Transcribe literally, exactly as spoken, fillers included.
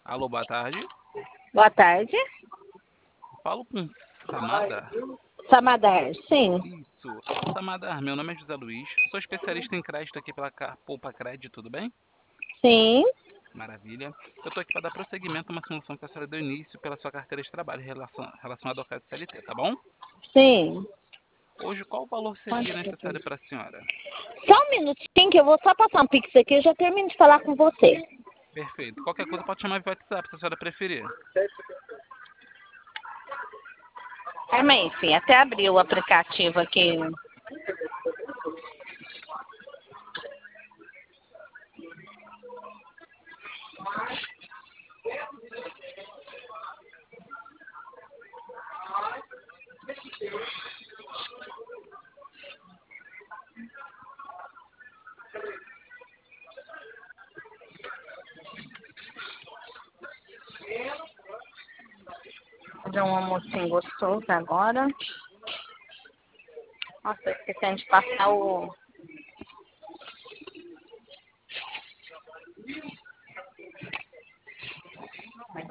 Alô, boa tarde. Boa tarde. Falo com Samada? Samadar, sim. Isso. Samada, meu nome é José Luiz. Sou especialista em crédito aqui pela Ca- Poupa Crédito, tudo bem? Sim. Maravilha. Eu estou aqui para dar prosseguimento a uma solução que a senhora deu início pela sua carteira de trabalho relacion- relacionada ao crédito C L T, tá bom? Sim. Hoje, qual o valor seria necessário para a senhora? Só um minutinho que eu vou só passar um pix aqui e já termino de falar com você. Perfeito. Qualquer coisa pode chamar via WhatsApp, se a senhora preferir. Calma aí, filha. Até abrir o aplicativo aqui. Fazer um almocinho gostoso agora. Nossa, tô esquecendo de passar o